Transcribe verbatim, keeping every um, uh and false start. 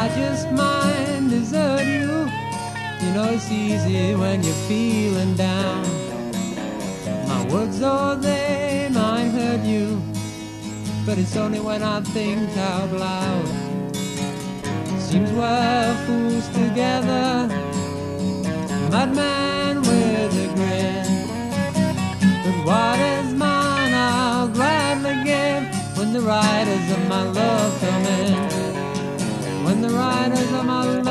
just might desert you. You know it's easy when you're feeling down. My words, though they might hurt you, but it's only when I think out loud. Seems we're fools together, madman with a grin. But what is mine I'll gladly give when the riders of my love come in. When the riders of my love